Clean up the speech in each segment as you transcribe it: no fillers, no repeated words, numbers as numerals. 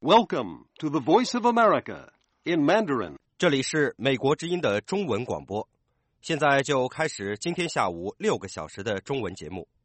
Welcome to the Voice of America in Mandarin. 这里是美国之音的中文广播，现在就开始今天下午6个小时的中文节目。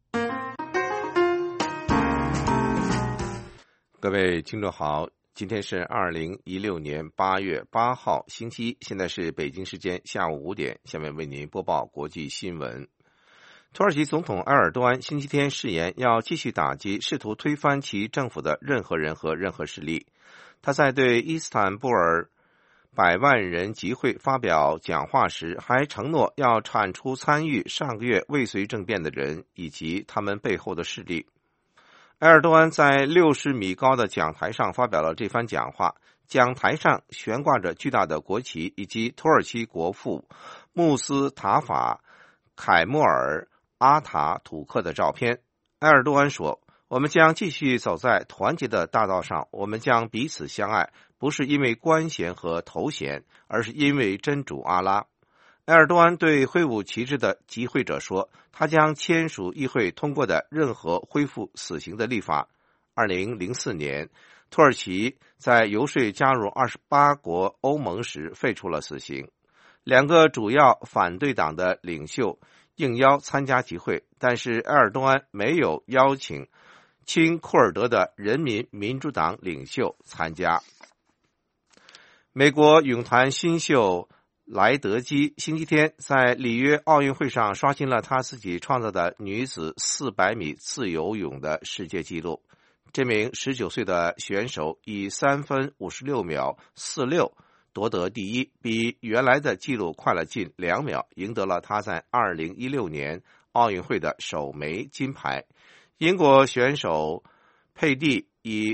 各位听众好，今天是2016年8月8号星期一，现在是北京时间下午5点，下面为您播报国际新闻。土耳其总统埃尔多安星期天誓言要继续打击试图推翻其政府的任何人和任何势力。他在对伊斯坦布尔100万人集会发表讲话时，还承诺要铲除参与上个月未遂政变的人以及他们背后的势力。埃尔多安在60米高的讲台上发表了这番讲话，讲台上悬挂着巨大的国旗以及土耳其国父穆斯塔法凯莫尔阿塔图克的照片。埃尔多安说，我们将继续走在团结的大道上，我们将彼此相爱，不是因为官衔和头衔，而是因为真主阿拉。埃尔多安对挥舞旗帜的集会者说，他将签署议会通过的任何恢复死刑的立法。2004年，土耳其在游说加入28国欧盟时废除了死刑。两个主要反对党的领袖应邀参加集会，但是埃尔多安没有邀请亲库尔德的人民民主党领袖参加。美国泳坛新秀莱德基星期天在里约奥运会上刷新了他自己创造的女子400米自由泳的世界纪录。这名19岁的选手以3分56秒46夺得第一，比原来的纪录快了近2秒，赢得了他在2016年奥运会的首枚金牌。英国选手佩蒂以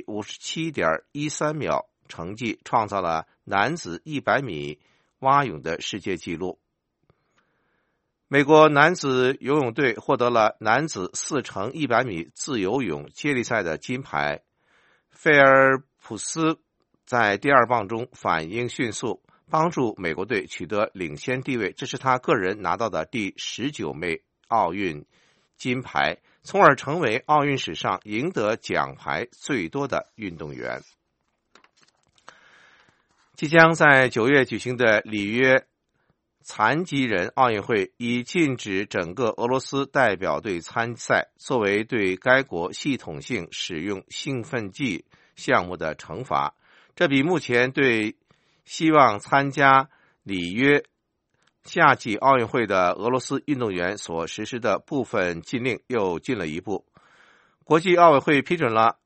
57.13 秒成绩创造了男子100米蛙泳的世界纪录。美国男子游泳队获得了男子4×100米自由泳接力赛的金牌。菲尔普斯在第二棒中反应迅速，帮助美国队取得领先地位，这是他个人拿到的第19枚奥运金牌，从而成为奥运史上赢得奖牌最多的运动员。即将在9月举行的里约残疾人奥运会以禁止整个俄罗斯代表队参赛，作为对该国系统性使用兴奋剂项目的惩罚。这比目前对希望参加里约夏季奥运会的俄罗斯运动员所实施的部分禁令又进了一步。国际奥委会批准了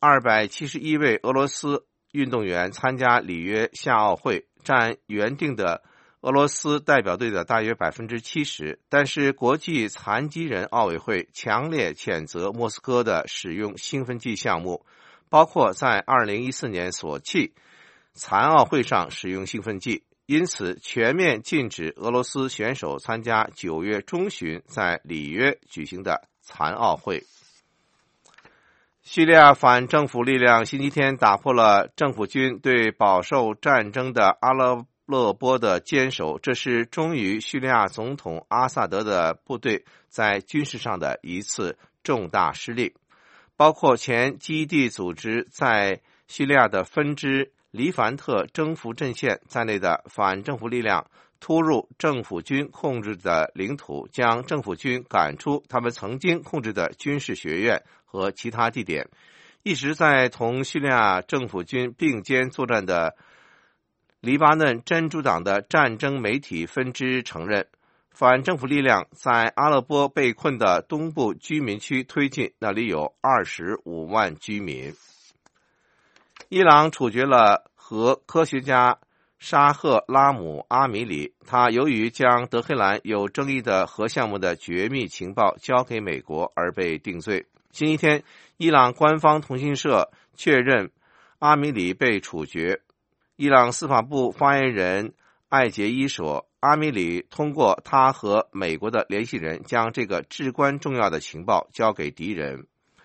271位俄罗斯运动员参加里约夏奥会，占原定的俄罗斯代表队的大约 70%， 但是国际残疾人奥委会强烈谴责莫斯科的使用兴奋剂项目，包括在2014年索契残奥会上使用兴奋剂，因此全面禁止俄罗斯选手参加9月中旬在里约举行的残奥会。叙利亚反政府力量星期天打破了政府军对饱受战争的阿勒颇的坚守，这是忠于叙利亚总统阿萨德的部队在军事上的一次重大失利。包括前基地组织在叙利亚的分支黎凡特征服阵线在内的反政府力量突入政府军控制的领土，将政府军赶出他们曾经控制的军事学院和其他地点。一直在同叙利亚政府军并肩作战的黎巴嫩真主党的战争媒体分支承认，反政府力量在阿勒颇被困的东部居民区推进，那里有25万居民。伊朗处决了核科学家沙赫拉姆阿米里，他由于将德黑兰有争议的核项目的绝密情报交给美国而被定罪。星期天，伊朗官方通讯社确认阿米里被处决。伊朗司法部发言人艾杰伊说，阿米里通过他和美国的联系人将这个至关重要的情报交给敌人。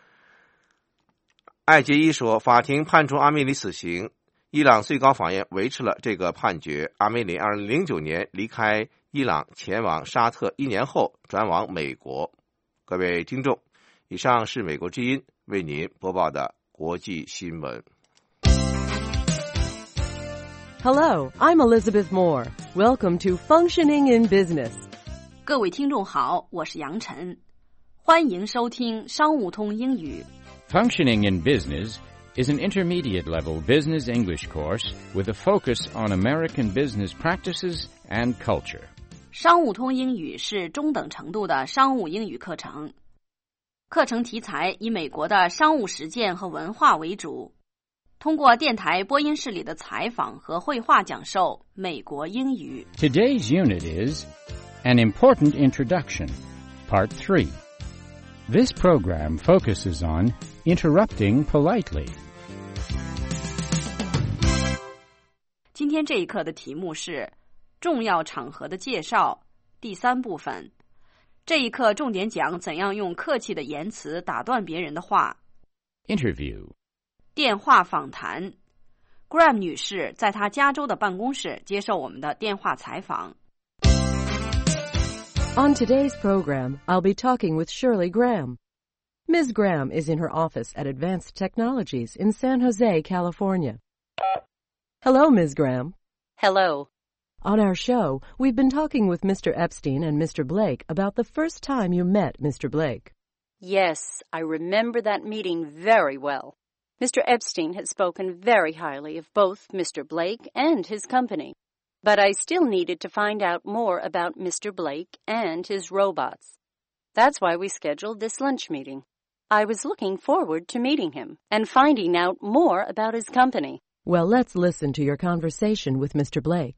艾杰伊说，法庭判处阿米里死刑，伊朗最高法院维持了这个判决。阿米里2009年离开伊朗前往沙特，1年后转往美国。各位听众，以上是美国之音为您播报的国际新闻。 Hello, I'm Elizabeth Moore. Welcome to Functioning in Business. 各位听众好，我是杨晨，欢迎收听商务通英语。 Functioning in Business is an intermediate-level business English course with a focus on American business practices and culture. 商务通英语是中等程度的商务英语课程，课程题材以美国的商务实践和文化为主，通过电台播音室里的采访和绘画讲授美国英语。 Today's unit is An Important Introduction, Part 3. This program focuses on interrupting politely. 今天这一课的题目是重要场合的介绍，第3部分。这一课重点讲怎样用客气的言辞打断别人的话。 Interview. 电话访谈。Graham 女士在她加州的办公室接受我们的电话采访。 On today's program, I'll be talking with Shirley Graham. Ms. Graham is in her office at Advanced Technologies in San Jose, California. Hello, Ms. Graham. Hello. On our show, we've been talking with Mr. Epstein and Mr. Blake about the first time you met Mr. Blake. Yes, I remember that meeting very well. Mr. Epstein had spoken very highly of both Mr. Blake and his company, but I still needed to find out more about Mr. Blake and his robots. That's why we scheduled this lunch meeting. I was looking forward to meeting him and finding out more about his company. Well, let's listen to your conversation with Mr. Blake.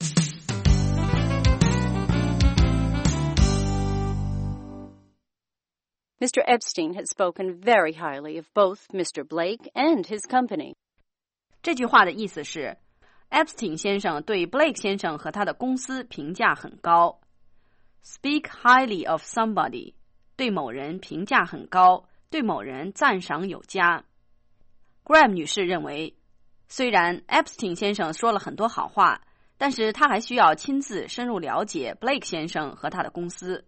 Mr. Epstein had spoken very highly of both Mr. Blake and his company. 这句话的意思是 Epstein 先生对 Blake 先生和他的公司评价很高。Speak highly of somebody 对某人评价很高，对某人赞赏有加。Graham 女士认为，虽然 Epstein 先生说了很多好话，但是他还需要亲自深入了解 Blake 先生和他的公司。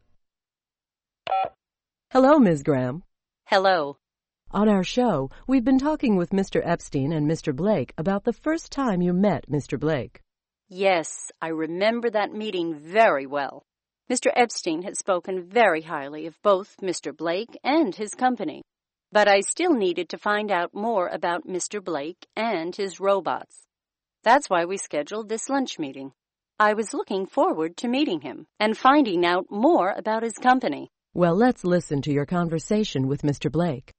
Hello, Ms. Graham. Hello. On our show, we've been talking with Mr. Epstein and Mr. Blake about the first time you met Mr. Blake. Yes, I remember that meeting very well. Mr. Epstein had spoken very highly of both Mr. Blake and his company, but I still needed to find out more about Mr. Blake and his robots. That's why we scheduled this lunch meeting. I was looking forward to meeting him and finding out more about his company. Well, let's listen to your conversation with Mr. Blake.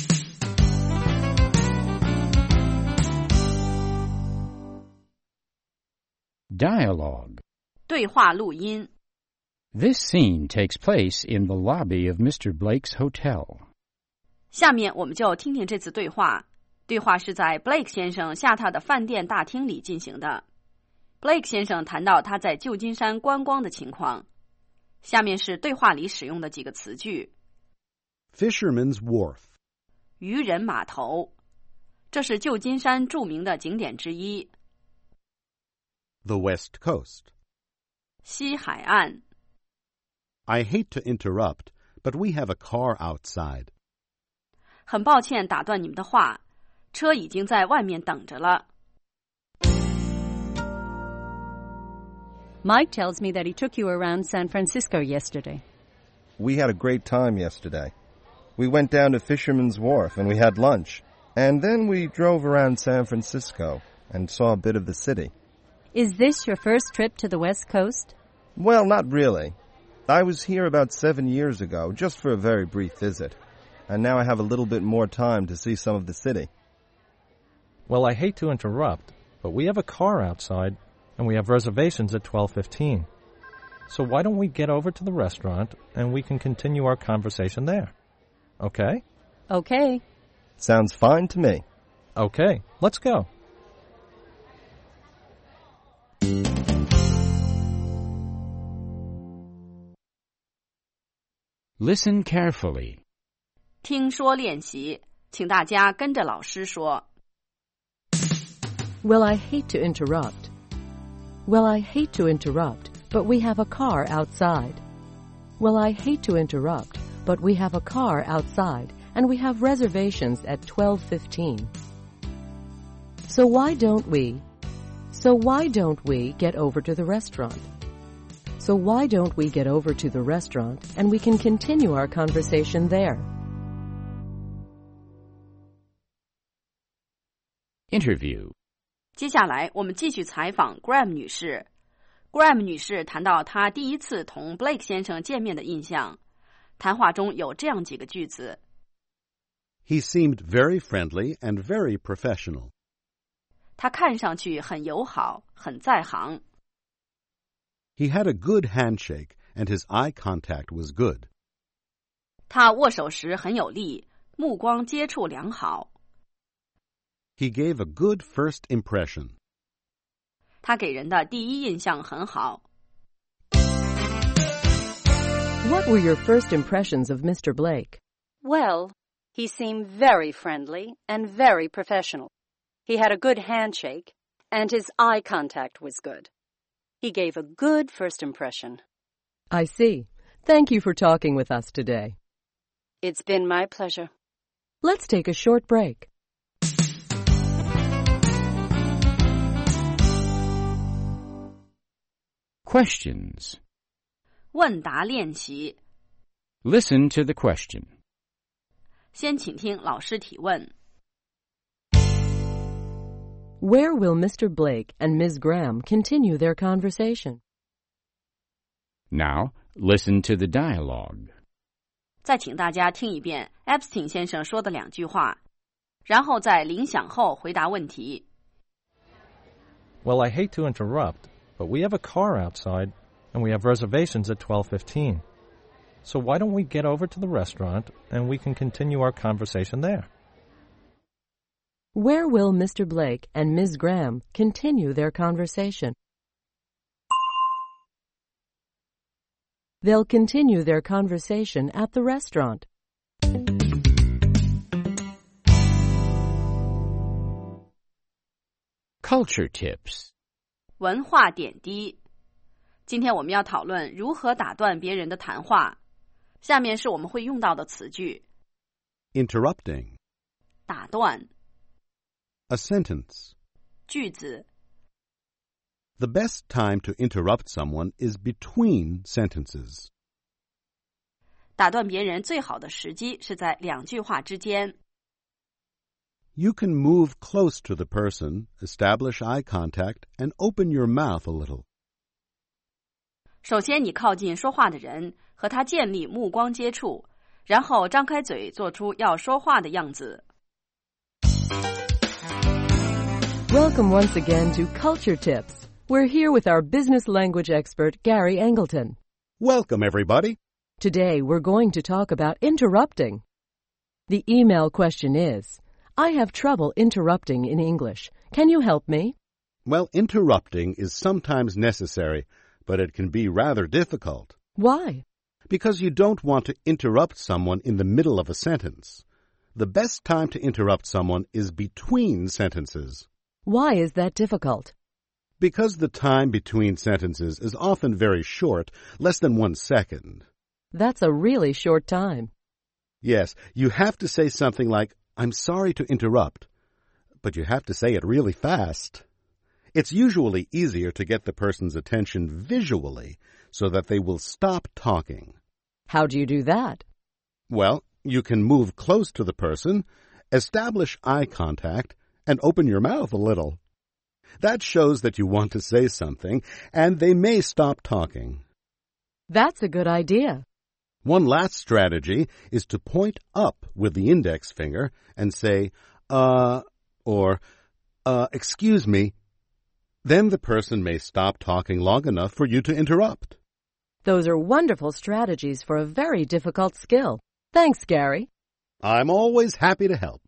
Dialogue. 对话录音。 This scene takes place in the lobby of Mr. Blake's hotel. 下面我们就听听这次对话。对话是在 Blake 先生下榻的饭店大厅里进行的。Blake 先生谈到他在旧金山观光的情况。下面是对话里使用的几个词句。 Fisherman's Wharf. 渔人码头，这是旧金山著名的景点之一。 The West Coast. 西海岸。 I hate to interrupt, but we have a car outside. 很抱歉打断你们的话，车已经在外面等着了。 Mike tells me that he took you around San Francisco yesterday. We had a great time yesterday. We went down to Fisherman's Wharf and we had lunch. And then we drove around San Francisco and saw a bit of the city. Is this your first trip to the West Coast? Well, not really. I was here about 7 years ago, just for a very brief visit. And now I have a little bit more time to see some of the city. Well, I hate to interrupt, but we have a car outside, and we have reservations at 12:15. So why don't we get over to the restaurant, and we can continue our conversation there? Okay? Okay. Sounds fine to me. Okay, let's go. Listen carefully. 听说练习，请大家跟着老师说。 Well, I hate to interrupt. Well, I hate to interrupt, but we have a car outside. Well, I hate to interrupt, but we have a car outside, and we have reservations at 12:15. So why don't we So why don't we get over to the restaurant? So why don't we get over to the restaurant and we can continue our conversation there? Interview. 接下来我们继续采访 Graham 女士。Graham 女士谈到她第一次同 Blake 先生见面的印象。谈话中有这样几个句子。 He seemed very friendly and very professional. 他看上去很友好，很在行。 He had a good handshake and his eye contact was good. 他握手时很有力，目光接触良好。 He gave a good first impression. 他给人的第一印象很好。 What were your first impressions of Mr. Blake? Well, he seemed very friendly and very professional. He had a good handshake, and his eye contact was good. He gave a good first impression. I see. Thank you for talking with us today. It's been my pleasure. Let's take a short break. Questions. 问答练习。 Listen to the question. 先请听老师提问。 Where will Mr. Blake and Ms. Graham continue their conversation? Now, listen to the dialogue. 再请大家听一遍 Epstein 先生说的2句话，然后在铃响后回答问题。 Well, I hate to interrupt, but we have a car outside, and we have reservations at 12:15. So why don't we get over to the restaurant, and we can continue our conversation there? Where will Mr. Blake and Ms. Graham continue their conversation? They'll continue their conversation at the restaurant. Culture tips. 文化点滴。今天我们要讨论如何打断别人的谈话。下面是我们会用到的词句。 Interrupting. 打断。 A sentence. 句子。 The best time to interrupt someone is between sentences. 打断别人最好的时机是在2句话之间。 You can move close to the person, establish eye contact, and open your mouth a little. 首先你靠近说话的人，和他建立目光接触，然后张开嘴做出要说话的样子。 Welcome once again to Culture Tips. We're here with our business language expert, Gary Angleton. Welcome, everybody. Today, we're going to talk about interrupting. The email question is, I have trouble interrupting in English. Can you help me? Well, interrupting is sometimes necessary, but it can be rather difficult. Why? Because you don't want to interrupt someone in the middle of a sentence. The best time to interrupt someone is between sentences. Why is that difficult? Because the time between sentences is often very short, less than 1 second. That's a really short time. Yes, you have to say something like, I'm sorry to interrupt, but you have to say it really fast. It's usually easier to get the person's attention visually so that they will stop talking. How do you do that? Well, you can move close to the person, establish eye contact, and open your mouth a little. That shows that you want to say something, and they may stop talking. That's a good idea. One last strategy is to point up with the index finger and say, or, excuse me. Then the person may stop talking long enough for you to interrupt. Those are wonderful strategies for a very difficult skill. Thanks, Gary. I'm always happy to help.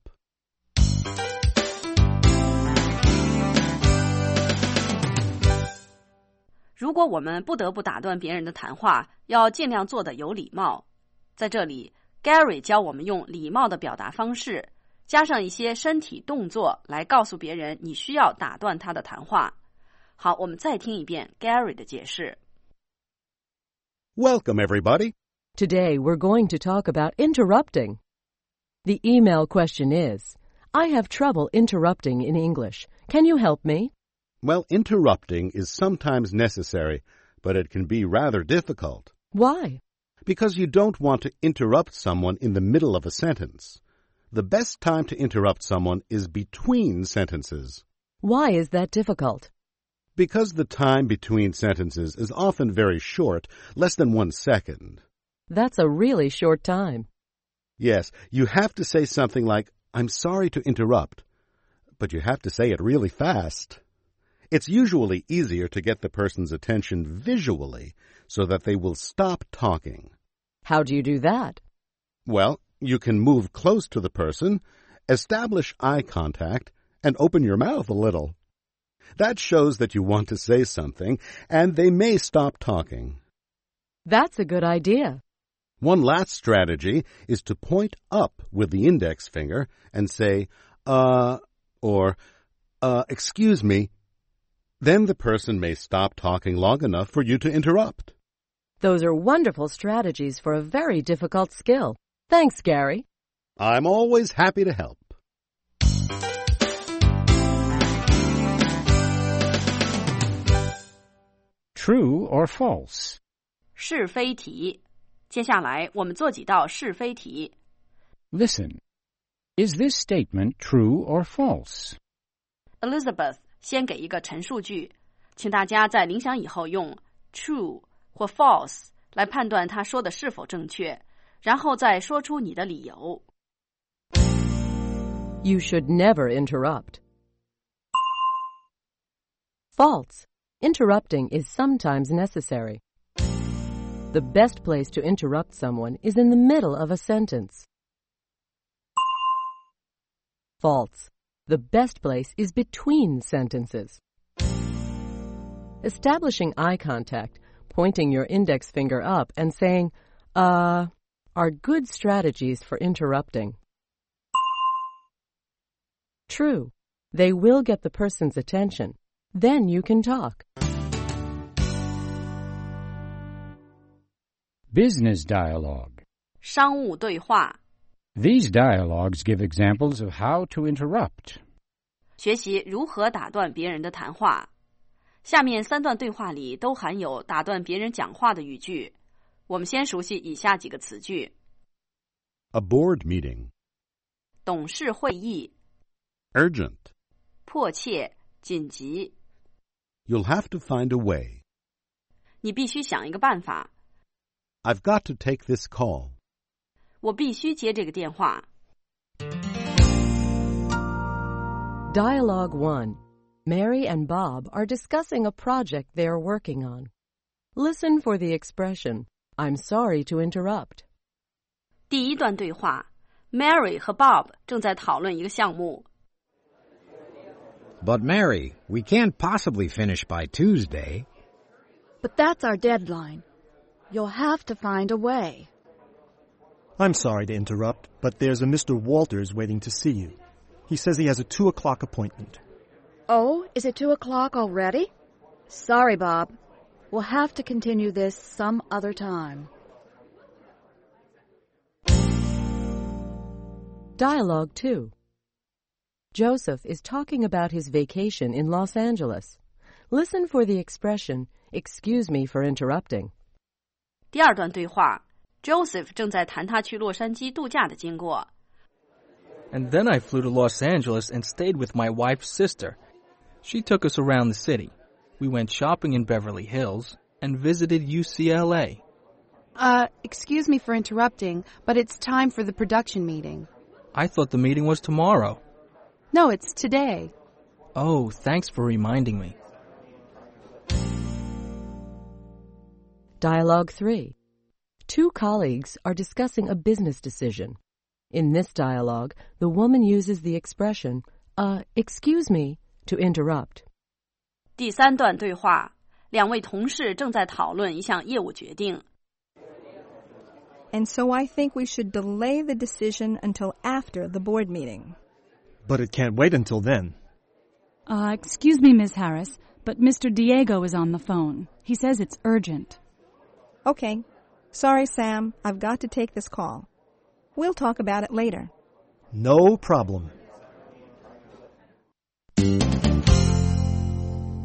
如果我们不得不打断别人的谈话，要尽量做得有礼貌。在这里 Gary 教我们用礼貌的表达方式，加上一些身体动作来告诉别人你需要打断他的谈话。好，我们再听一遍 Gary 的解释。 Welcome, everybody. Today we're going to talk about interrupting. The email question is, I have trouble interrupting in English. Can you help me? Well, interrupting is sometimes necessary, but it can be rather difficult. Why? Because you don't want to interrupt someone in the middle of a sentence. The best time to interrupt someone is between sentences. Why is that difficult? Because the time between sentences is often very short, less than 1 second. That's a really short time. Yes, you have to say something like, "I'm sorry to interrupt," but you have to say it really fast. It's usually easier to get the person's attention visually so that they will stop talking. How do you do that? Well, you can move close to the person, establish eye contact, and open your mouth a little. That shows that you want to say something, and they may stop talking. That's a good idea. One last strategy is to point up with the index finger and say, or, excuse me. Then the person may stop talking long enough for you to interrupt. Those are wonderful strategies for a very difficult skill. Thanks, Gary. I'm always happy to help. True or false? 是非题。接下来我们做几道是非题。 Listen. Is this statement true or false? Elizabeth 先给一个陈述句，请大家在铃响以后用 true 或 false 来判断他说的是否正确，然后再说出你的理由。 You should never interrupt. False. Interrupting is sometimes necessary. The best place to interrupt someone is in the middle of a sentence. False. The best place is between sentences. Establishing eye contact, pointing your index finger up and saying, are good strategies for interrupting. True. They will get the person's attention. Then you can talk. Business dialogue. 商务对话。 These dialogues give examples of how to interrupt. 学习如何打断别人的谈话。下面3段对话里都含有打断别人讲话的语句。我们先熟悉以下几个词句。 A board meeting. 董事会议。 Urgent. 迫切、紧急。 You'll have to find a way. 你必须想一个办法。 I've got to take this call. 我必须接这个电话。 Dialogue 1. Mary and Bob are discussing a project they are working on. Listen for the expression, I'm sorry to interrupt. 第一段对话 Mary 和 Bob 正在讨论一个项目。 But Mary, we can't possibly finish by Tuesday. But that's our deadline. You'll have to find a way. I'm sorry to interrupt, but there's a Mr. Walters waiting to see you. He says he has a 2 o'clock appointment. Oh, is it 2 o'clock already? Sorry, Bob. We'll have to continue this some other time. Dialogue 2. Joseph is talking about his vacation in Los Angeles. Listen for the expression, excuse me for interrupting. 第二段对话 Joseph 正在谈他去洛杉矶度假的经过。 And then I flew to Los Angeles and stayed with my wife's sister. She took us around the city. We went shopping in Beverly Hills and visited UCLA. Excuse me for interrupting, but it's time for the production meeting. I thought the meeting was tomorrow. No, it's today. Oh, thanks for reminding me. Dialogue 3. 2 colleagues are discussing a business decision. In this dialogue, the woman uses the expression, excuse me, to interrupt. 第3段对话2位同事正在讨论一项业务决定。 And so I think we should delay the decision until after the board meeting. But it can't wait until then. Excuse me, Ms. Harris, but Mr. Diego is on the phone. He says it's urgent. Okay. Sorry, Sam. I've got to take this call. We'll talk about it later. No problem.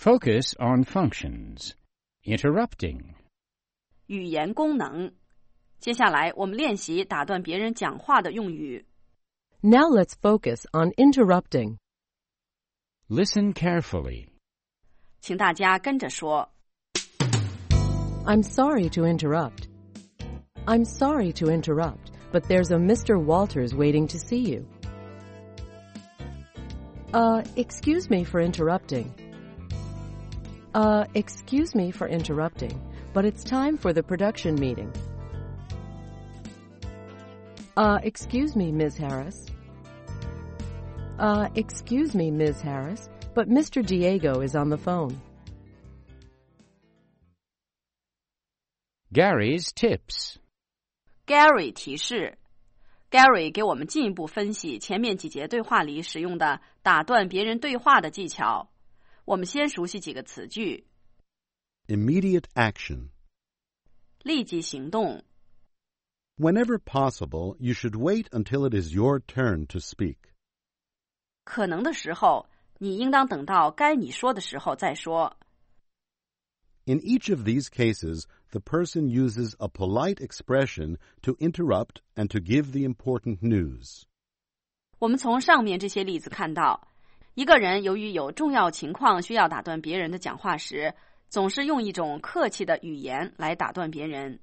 Focus on functions. Interrupting. 语言功能。接下来我们练习打断别人讲话的用语。 Now let's focus on interrupting. Listen carefully. 请大家跟着说。 I'm sorry to interrupt. I'm sorry to interrupt, but there's a Mr. Walters waiting to see you. Excuse me for interrupting. Excuse me for interrupting, but it's time for the production meeting. Excuse me, Ms. Harris. Excuse me, Ms. Harris, but Mr. Diego is on the phone. Gary's tips. Gary 提示 Gary 给我们进一步分析前面几节对话里使用的打断别人对话的技巧。我们先熟悉几个词句。 Immediate action. 立即行动。 Whenever possible, you should wait until it is your turn to speak. 可能的时候，你应当等到该你说的时候再说。 In each of these cases, the person uses a polite expression to interrupt and to give the important news. 我们从上面这些例子看到，一个人由于有重要情况需要打断别人的讲话时，总是用一种客气的语言来打断别人。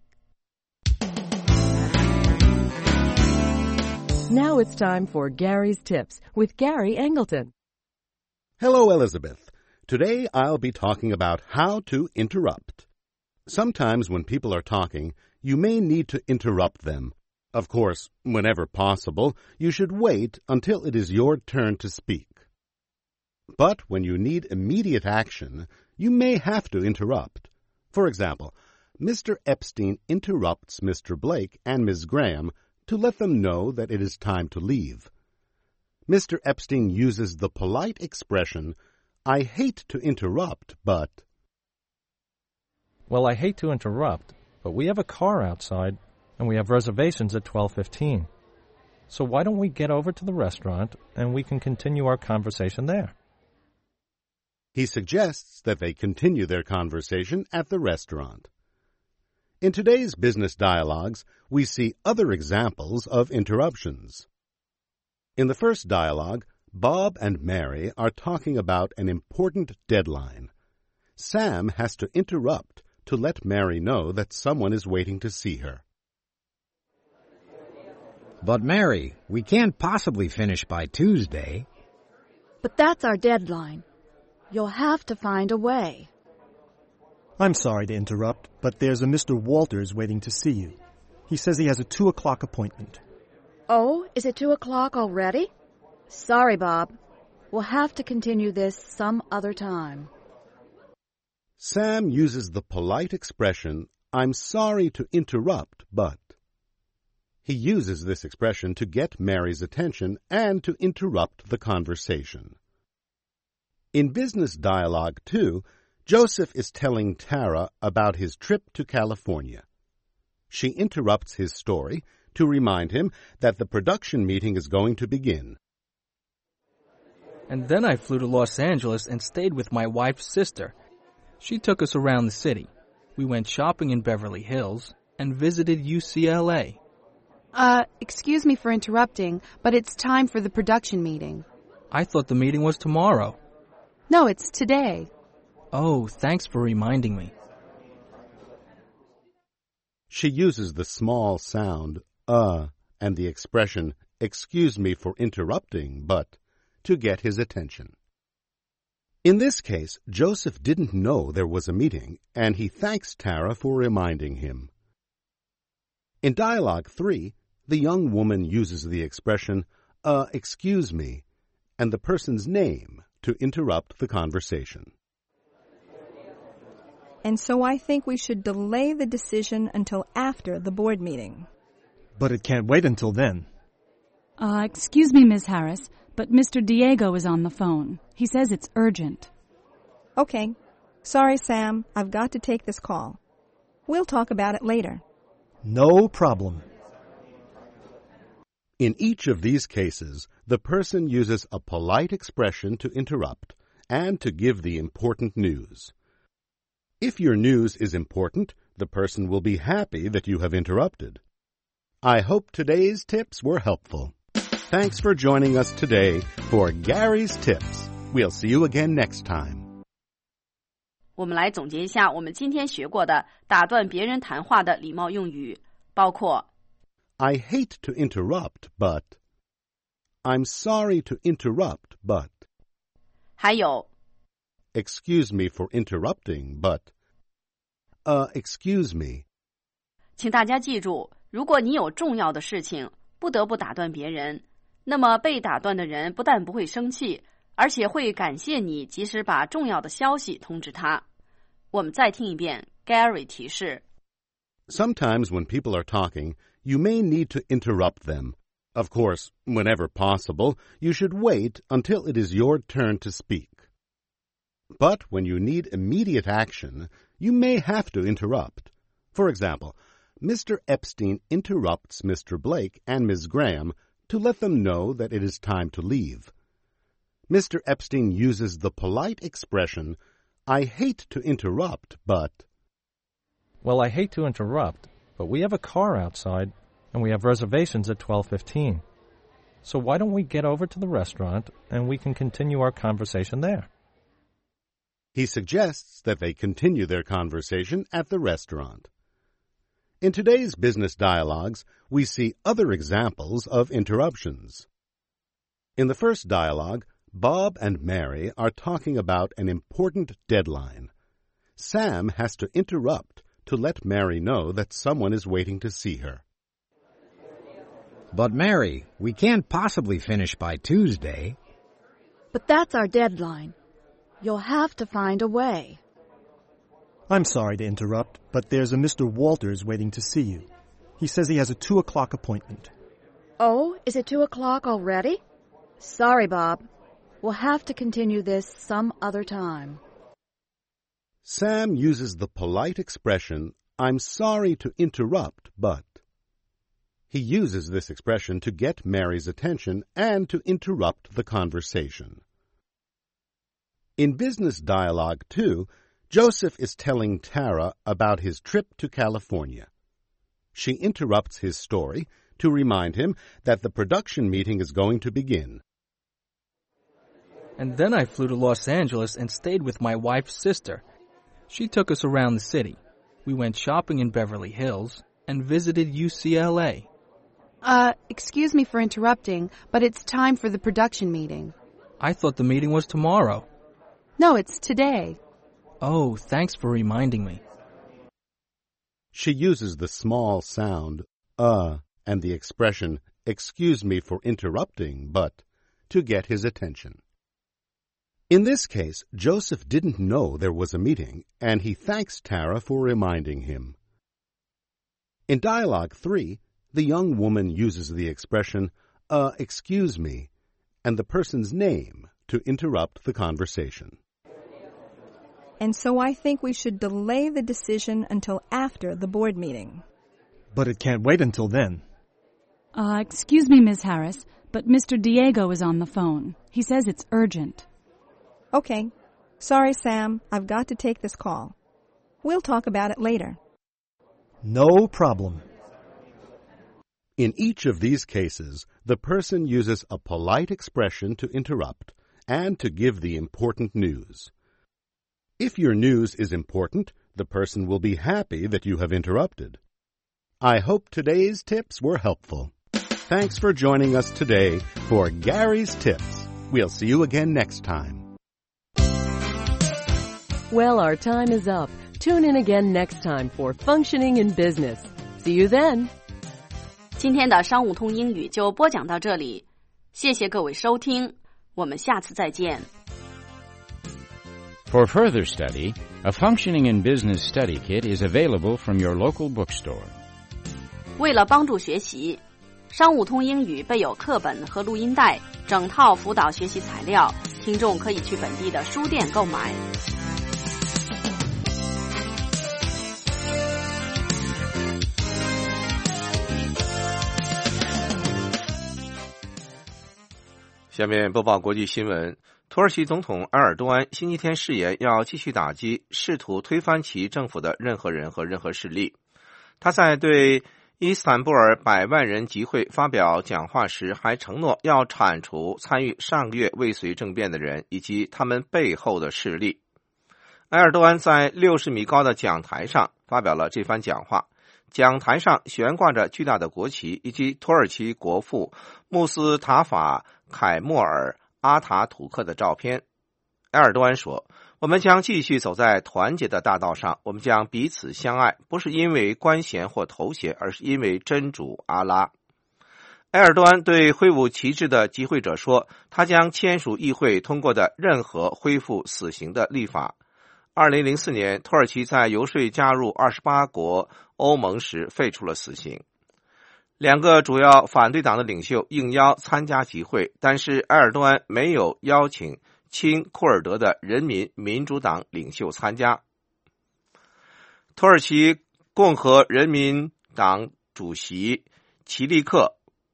Now it's time for Gary's Tips with Gary Angleton. Hello, Elizabeth. Today I'll be talking about how to interrupt. Sometimes when people are talking, you may need to interrupt them. Of course, whenever possible, you should wait until it is your turn to speak. But when you need immediate action, you may have to interrupt. For example, Mr. Epstein interrupts Mr. Blake and Ms. Graham to let them know that it is time to leave. Mr. Epstein uses the polite expression, I hate to interrupt, but... Well, I hate to interrupt, but we have a car outside, and we have reservations at 12:15. So why don't we get over to the restaurant, and we can continue our conversation there? He suggests that they continue their conversation at the restaurant. In today's business dialogues, we see other examples of interruptions. In the first dialogue, Bob and Mary are talking about an important deadline. Sam has to interrupt to let Mary know that someone is waiting to see her. But Mary, we can't possibly finish by Tuesday. But that's our deadline. You'll have to find a way. I'm sorry to interrupt, but there's a Mr. Walters waiting to see you. He says he has a 2 o'clock appointment. Oh, is it 2 o'clock already? Sorry, Bob. We'll have to continue this some other time. Sam uses the polite expression, I'm sorry to interrupt, but... He uses this expression to get Mary's attention and to interrupt the conversation. In business dialogue 2, Joseph is telling Tara about his trip to California. She interrupts his story to remind him that the production meeting is going to begin. And then I flew to Los Angeles and stayed with my wife's sister. She took us around the city. We went shopping in Beverly Hills and visited UCLA. Excuse me for interrupting, but it's time for the production meeting. I thought the meeting was tomorrow. No, it's today. Oh, thanks for reminding me. She uses the small sound, and the expression, excuse me for interrupting, but, to get his attention. In this case, Joseph didn't know there was a meeting, and he thanks Tara for reminding him. In Dialogue 3, the young woman uses the expression, excuse me, and the person's name to interrupt the conversation. And so I think we should delay the decision until after the board meeting. But it can't wait until then. Excuse me, Ms. Harris, but Mr. Diego is on the phone. He says it's urgent. Okay. Sorry, Sam. I've got to take this call. We'll talk about it later. No problem. In each of these cases, the person uses a polite expression to interrupt and to give the important news. If your news is important, the person will be happy that you have interrupted. I hope today's tips were helpful. Thanks for joining us today for Gary's Tips. We'll see you again next time. 我们来总结一下我们今天学过的打断别人谈话的礼貌用语，包括 I hate to interrupt, but I'm sorry to interrupt, but 还有 Excuse me for interrupting, but excuse me. 请大家记住，如果你有重要的事情不得不打断别人，那么被打断的人不但不会生气，而且会感谢你及时把重要的消息通知他。我们再听一遍 Gary 提示。 Sometimes when people are talking, you may need to interrupt them. Of course, whenever possible, you should wait until it is your turn to speak. But when you need immediate action, you may have to interrupt. For example, Mr. Epstein interrupts Mr. Blake and Ms. Graham to let them know that it is time to leave. Mr. Epstein uses the polite expression, I hate to interrupt, but... Well, I hate to interrupt, but we have a car outside, and we have reservations at 12:15. So why don't we get over to the restaurant, and we can continue our conversation there? He suggests that they continue their conversation at the restaurant. In today's business dialogues, we see other examples of interruptions. In the first dialogue, Bob and Mary are talking about an important deadline. Sam has to interrupt to let Mary know that someone is waiting to see her. But Mary, we can't possibly finish by Tuesday. But that's our deadline. You'll have to find a way. I'm sorry to interrupt, but there's a Mr. Walters waiting to see you. He says he has a 2 o'clock appointment. Oh, is it 2 o'clock already? Sorry, Bob. We'll have to continue this some other time. Sam uses the polite expression, I'm sorry to interrupt, but... He uses this expression to get Mary's attention and to interrupt the conversation. In business dialogue 2, Joseph is telling Tara about his trip to California. She interrupts his story to remind him that the production meeting is going to begin. And then I flew to Los Angeles and stayed with my wife's sister. She took us around the city. We went shopping in Beverly Hills and visited UCLA. Excuse me for interrupting, but it's time for the production meeting. I thought the meeting was tomorrow. No, it's today. Oh, thanks for reminding me. She uses the small sound, and the expression, excuse me for interrupting, but, to get his attention. In this case, Joseph didn't know there was a meeting, and he thanks Tara for reminding him. In Dialogue 3, the young woman uses the expression, excuse me, and the person's name to interrupt the conversation. And so I think we should delay the decision until after the board meeting. But it can't wait until then. Excuse me, Ms. Harris, but Mr. Diego is on the phone. He says it's urgent. Okay. Sorry, Sam. I've got to take this call. We'll talk about it later. No problem. In each of these cases, the person uses a polite expression to interrupt and to give the important news. If your news is important, the person will be happy that you have interrupted. I hope today's tips were helpful. Thanks for joining us today for Gary's Tips. We'll see you again next time. Well, our time is up. Tune in again next time for Functioning in Business. See you then. 今天的商务通英语就播讲到这里，谢谢各位收听，我们下次再见。 For further study, a Functioning in Business study kit is available from your local bookstore. 为了帮助学习，商务通英语备有课本和录音带，整套辅导学习材料，听众可以去本地的书店购买。 下面播报国际新闻。土耳其总统埃尔多安星期天誓言要继续打击试图推翻其政府的任何人和任何势力。他在对伊斯坦布尔100万人集会发表讲话时，还承诺要铲除参与上个月未遂政变的人以及他们背后的势力。埃尔多安在60米高的讲台上发表了这番讲话，讲台上悬挂着巨大的国旗以及土耳其国父穆斯塔法·凯莫尔·阿塔图克的照片。埃尔多安说，我们将继续走在团结的大道上，我们将彼此相爱，不是因为官衔或头衔，而是因为真主阿拉。埃尔多安对挥舞旗帜的集会者说，他将签署议会通过的任何恢复死刑的立法。2004年，土耳其在游说加入28国欧盟时废除了死刑。2个主要反对党的领袖应邀参加集会，但是埃尔多安没有邀请亲库尔德的人民民主党领袖参加。土耳其共和人民党主席齐利克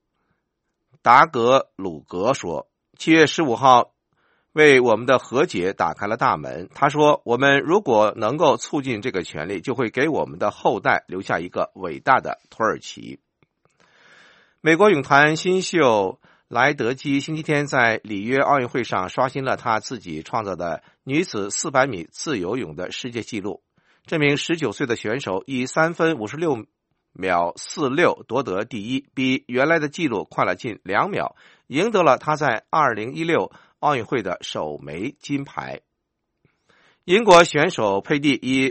·达格鲁格说，7月15号为我们的和解打开了大门。他说，我们如果能够促进这个权利，就会给我们的后代留下一个伟大的土耳其。美国泳坛新秀莱德基星期天在里约奥运会上刷新了他自己创造的女子400米自由泳的世界纪录。这名19岁的选手以3分56秒46夺得第一，比原来的纪录快了近2秒，赢得了他在2016奥运会的首枚金牌。英国选手佩蒂以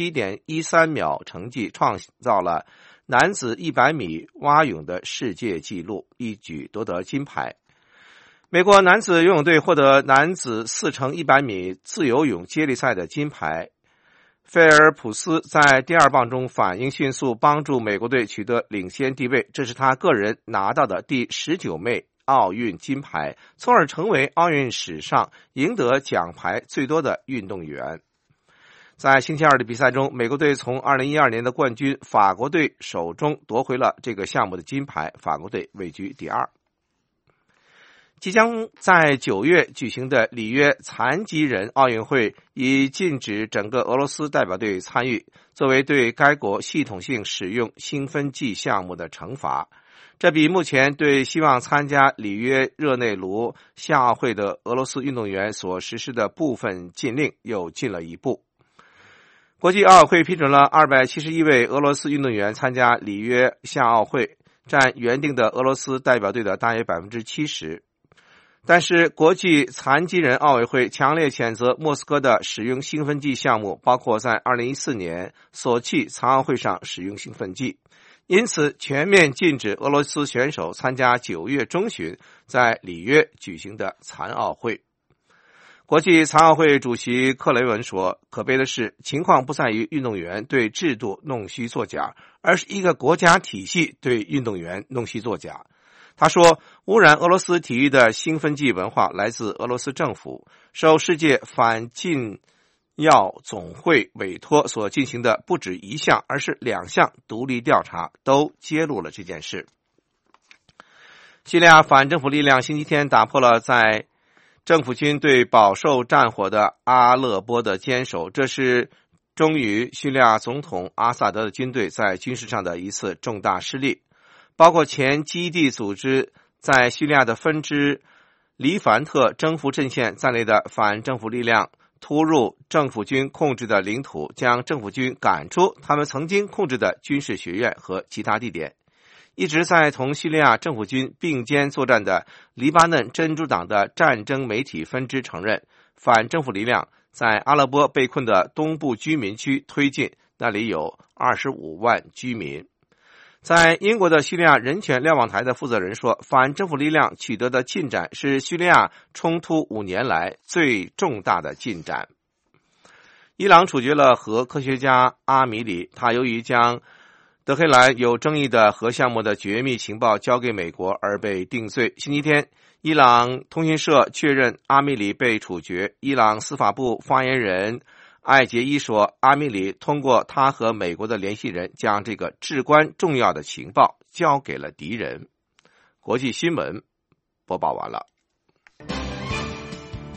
57.13 秒成绩创造了男子100米蛙泳的世界纪录，一举夺得金牌。美国男子游泳队获得男子4×100米自由泳接力赛的金牌。菲尔普斯在第2棒中反应迅速，帮助美国队取得领先地位，这是他个人拿到的第19枚奥运金牌，从而成为奥运史上赢得奖牌最多的运动员。在星期二的比赛中，美国队从2012年的冠军法国队手中夺回了这个项目的金牌，法国队位居第2。即将在9月举行的里约残疾人奥运会已禁止整个俄罗斯代表队参与，作为对该国系统性使用兴奋剂项目的惩罚。这比目前对希望参加里约热内卢夏奥会的俄罗斯运动员所实施的部分禁令又近了一步。国际奥委会批准了271位俄罗斯运动员参加里约夏奥会，占原定的俄罗斯代表队的大约 70%。但是国际残疾人奥委会强烈谴责莫斯科的使用兴奋剂项目，包括在2014年索契残奥会上使用兴奋剂，因此全面禁止俄罗斯选手参加9月中旬在里约举行的残奥会。国际残奥会主席克雷文说，可悲的是，情况不在于运动员对制度弄虚作假，而是一个国家体系对运动员弄虚作假。他说，污染俄罗斯体育的兴奋剂文化来自俄罗斯政府，受世界反禁药总会委托所进行的不止1项，而是2项独立调查都揭露了这件事。叙利亚反政府力量星期天打破了在政府军对饱受战火的阿勒颇的坚守，这是终于叙利亚总统阿萨德的军队在军事上的一次重大失利。包括前基地组织在叙利亚的分支黎凡特征服阵线在内的反政府力量突入政府军控制的领土，将政府军赶出他们曾经控制的军事学院和其他地点。一直在同叙利亚政府军并肩作战的黎巴嫩真主党的战争媒体分支承认，反政府力量在阿勒颇被困的东部居民区推进，那里有25万居民。在英国的叙利亚人权瞭望台的负责人说，反政府力量取得的进展是叙利亚冲突5年来最重大的进展。伊朗处决了核科学家阿米里，他由于将德黑兰有争议的核项目的绝密情报交给美国而被定罪。星期天，伊朗通讯社确认阿米里被处决。伊朗司法部发言人艾杰伊说，阿米里通过他和美国的联系人将这个至关重要的情报交给了敌人。国际新闻播报完了。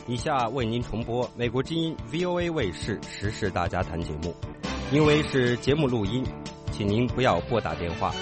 以下为您重播美国之音 VOA 卫视时事大家谈节目，因为是节目录音，请您不要拨打电话。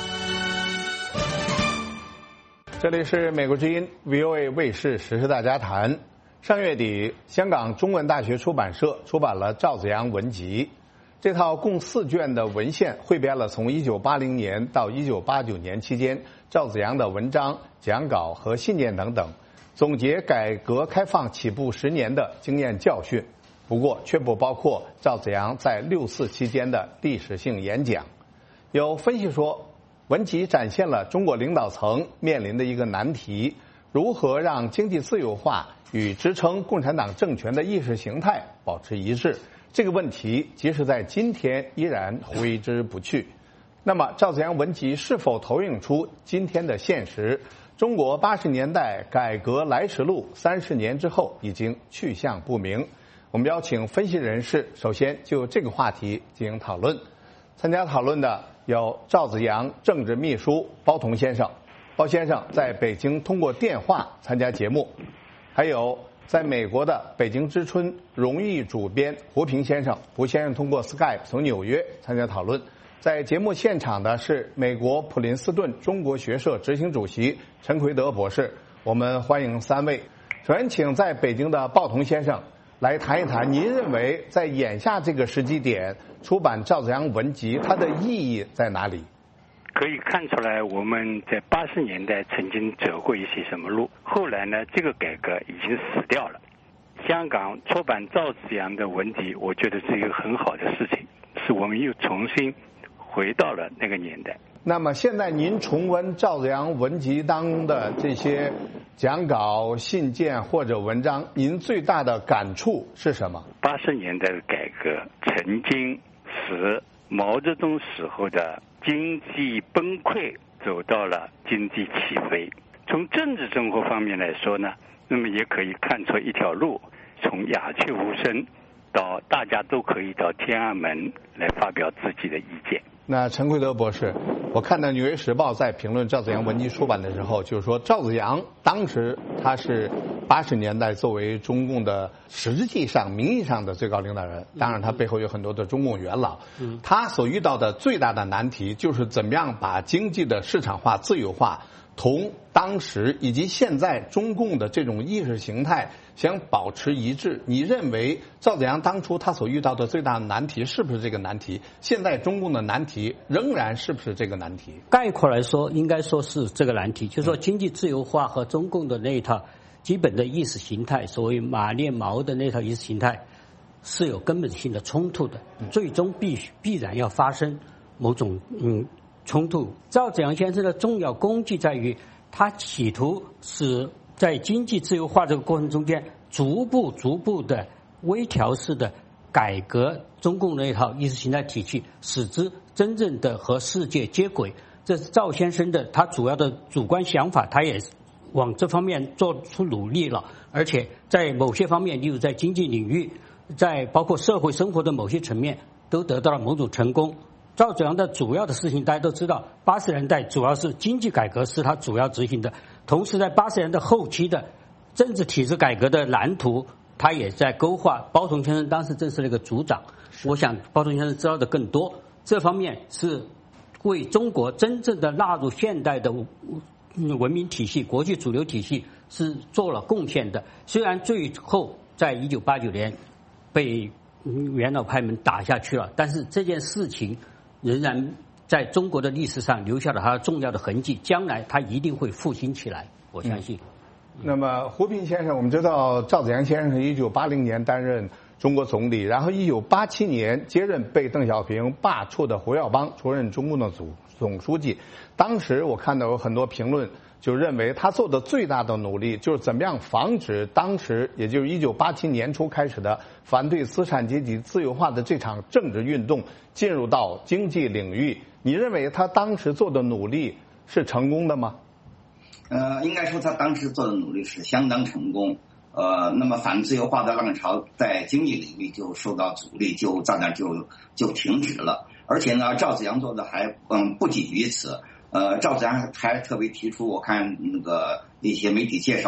这里是美国之音 VOA 卫视时事大家谈。上月底，香港中文大学出版社出版了赵子阳文集，这套共4卷的文献汇编了从1980年到1989年期间赵子阳的文章、讲稿和信件等等，总结改革开放起步10年的经验教训，不过却不包括赵子阳在6·4期间的历史性演讲。有分析说，文集展现了中国领导层面临的一个难题：如何让经济自由化与支撑共产党政权的意识形态保持一致？这个问题即使在今天依然挥之不去。那么赵子阳文集是否投影出今天的现实？中国80年代改革来时路30年之后已经去向不明。我们邀请分析人士首先就这个话题进行讨论。参加讨论的有赵子阳政治秘书包同先生，包先生在北京通过电话参加节目，还有在美国的北京之春荣誉主编胡平先生，胡先生通过 Skype 从纽约参加讨论。在节目现场的是美国普林斯顿中国学社执行主席陈奎德博士。我们欢迎3位。首先请在北京的鲍同先生来谈一谈，您认为在眼下这个时机点出版赵子阳文集，它的意义在哪里？ 可以看出来，我们在80年代曾经走过一些什么路，后来呢，这个改革已经死掉了。香港出版赵子阳的文集，我觉得是一个很好的事情，是我们又重新回到了那个年代。 那么现在您重温赵子阳文集当的这些讲稿、信件或者文章，您最大的感触是什么 ？80年代的改革曾经使毛泽东时候的经济崩溃走到了经济起飞。从政治生活方面来说呢，那么也可以看出一条路，从鸦雀无声到大家都可以到天安门来发表自己的意见。 那陈奎德博士，我看到《纽约时报》在评论赵子阳文集出版的时候，就是说赵子阳当时他是80年代作为中共的实际上名义上的最高领导人，当然他背后有很多的中共元老，他所遇到的最大的难题就是怎么样把经济的市场化、自由化同当时以及现在中共的这种意识形态相保持一致。你认为赵子阳当初他所遇到的最大的难题是不是这个难题？现在中共的难题仍然是不是这个难题？ 概括来说，应该说是这个难题，就是说经济自由化和中共的那一套基本的意识形态，所谓马列毛的那套意识形态是有根本性的冲突的，最终必然要发生某种冲突。赵子阳先生的重要功绩在于，他企图使在经济自由化这个过程中间，逐步的微调式的改革中共那一套意识形态体系，使之真正的和世界接轨。这是赵先生的他主要的主观想法，他也往这方面做出努力了，而且在某些方面，例如在经济领域，在包括社会生活的某些层面，都得到了某种成功。赵子阳的主要的事情大家都知道，80年代主要是经济改革是他主要执行的，同时在80年代后期的政治体制改革的蓝图，他也在勾画。包同先生当时正是那个组长，我想包同先生知道的更多。这方面是为中国真正的纳入现代的文明体系、国际主流体系是做了贡献的。虽然最后在1989年被元老派们打下去了，但是这件事情仍然在中国的历史上留下了它重要的痕迹，将来它一定会复兴起来，我相信。 那么胡平先生，我们知道赵子阳先生是1980年担任中国总理，然后1987年接任被邓小平罢黜的胡耀邦出任中共的总书记。当时我看到有很多评论就认为他做的最大的努力就是怎么样防止当时也就是1987年初开始的反对资产阶级自由化的这场政治运动进入到经济领域。你认为他当时做的努力是成功的吗？ 应该说他当时做的努力是相当成功。那么反自由化的浪潮在经济领域就受到阻力，就在那就停止了。而且呢，赵子阳做的还不仅于此。赵子阳还特别提出，我看那个一些媒体介绍，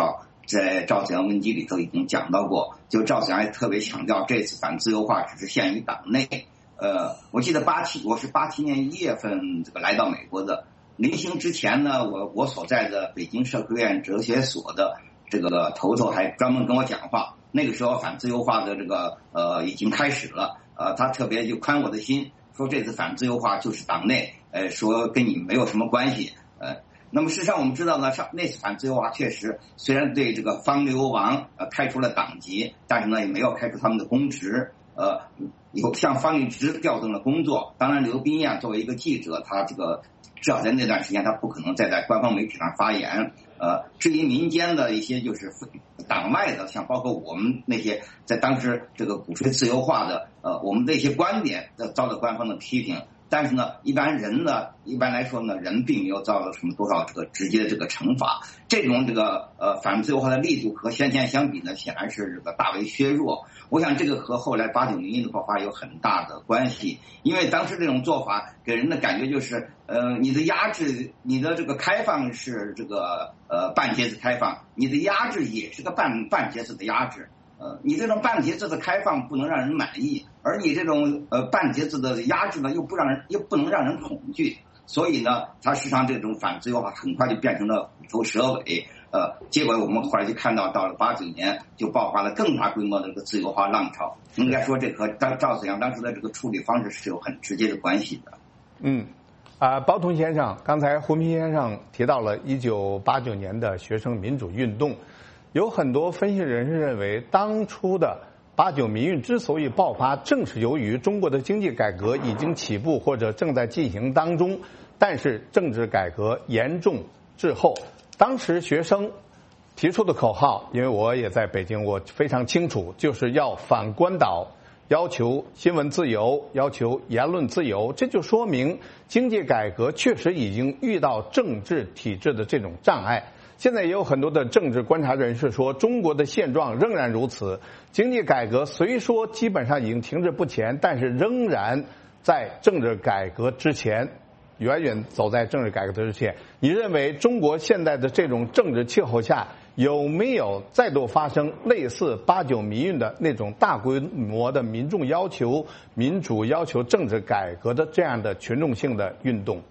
在赵紫阳文集里头已经讲到过，就赵紫阳也特别强调，这次反自由化只是限于党内。我记得我是87年1月份这个来到美国的，临行之前呢，我所在的北京社科院哲学所的这个头还专门跟我讲话，那个时候反自由化的这个已经开始了，他特别就宽我的心，说这次反自由化就是党内，说跟你没有什么关系，那么事实上我们知道呢，那次反自由化确实虽然对这个方流亡开除了党籍，但是呢也没有开除他们的公职，有向方励之调动了工作。当然刘斌啊作为一个记者，他这个至少在那段时间他不可能再在官方媒体上发言。至于民间的一些就是党外的，像包括我们那些在当时这个鼓吹自由化的我们的一些观点遭到官方的批评。但是呢，一般来说呢，人并没有遭到什么多少这个直接的这个惩罚。这种这个反自由化的力度和先前相比呢，显然是这个大为削弱。我想这个和后来89民运的爆发有很大的关系，因为当时这种做法给人的感觉就是，你的压制，你的这个开放是这个半截子开放，你的压制也是个半截子的压制。你这种半截子的开放不能让人满意，而你这种半截子的压制呢，又不能让人恐惧，所以呢，它实际上这种反自由化很快就变成了虎头蛇尾。结果我们后来就看到了89年就爆发了更大规模的这个自由化浪潮。应该说，这和赵紫阳当时的这个处理方式是有很直接的关系的。 包同先生，刚才胡平先生提到了1989年的学生民主运动。有很多分析人士认为，当初的89民运之所以爆发，正是由于中国的经济改革已经起步或者正在进行当中，但是政治改革严重滞后。当时学生提出的口号，因为我也在北京，我非常清楚，就是要反关岛，要求新闻自由，要求言论自由。这就说明经济改革确实已经遇到政治体制的这种障碍。现在也有很多的政治观察人士说，中国的现状仍然如此，经济改革虽说基本上已经停滞不前，但是仍然在政治改革之前，远远走在政治改革之前。你认为中国现在的这种政治气候下，有没有再度发生类似89民运的那种大规模的民众要求民主、要求政治改革的这样的群众性的运动？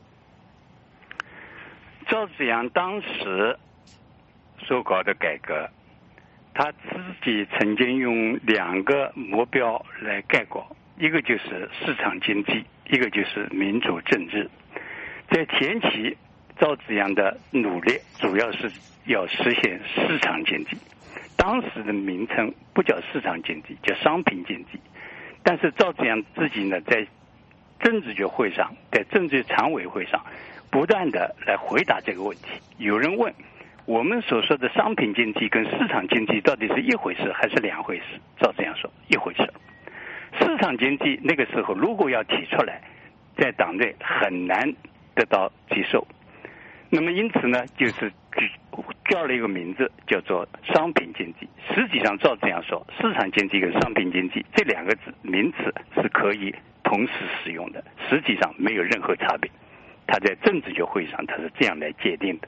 赵紫阳当时所搞的改革，他自己曾经用2个目标来概括，一个就是市场经济，一个就是民主政治。在前期，赵紫阳的努力主要是要实现市场经济，当时的名称不叫市场经济，叫商品经济。但是赵紫阳自己呢，在政治局会上，在政治常委会上，不断的来回答这个问题。有人问，我们所说的商品经济跟市场经济到底是一回事还是2回事？赵紫阳说一回事。市场经济那个时候如果要提出来，在党内很难得到接受。那么因此呢，就是叫了一个名字叫做商品经济。实际上赵紫阳说，市场经济跟商品经济这2个名词是可以同时使用的，实际上没有任何差别。他在政治局会上他是这样来界定的。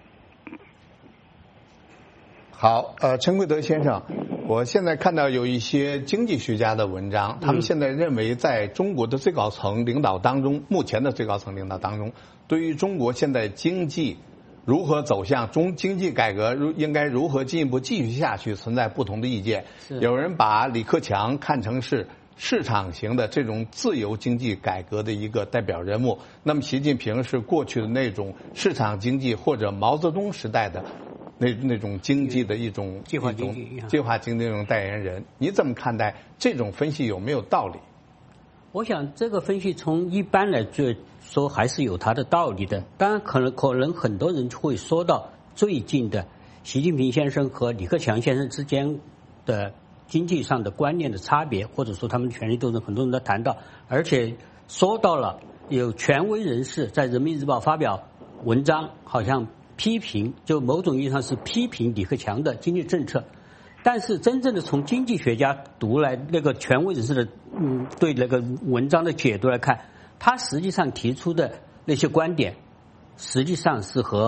好，陈贵德先生，我现在看到有一些经济学家的文章，他们现在认为在中国的最高层领导当中，目前的最高层领导当中，对于中国现在经济如何走向经济改革应该如何进一步继续下去，存在不同的意见。有人把李克强看成是市场型的这种自由经济改革的一个代表人物，那么习近平是过去的那种市场经济或者毛泽东时代的那种经济的一种计划经济那种代言人。你怎么看待这种分析，有没有道理？ 我想这个分析从一般来说还是有它的道理的。当然可能很多人会说到最近的习近平先生和李克强先生之间的经济上的观念的差别，或者说他们权力斗争，很多人都谈到，而且说到了有权威人士在人民日报发表文章，好像批评，就某种意义上是批评李克强的经济政策。但是真正的从经济学家读来那个权威人士的对那个文章的解读来看，他实际上提出的那些观点实际上是和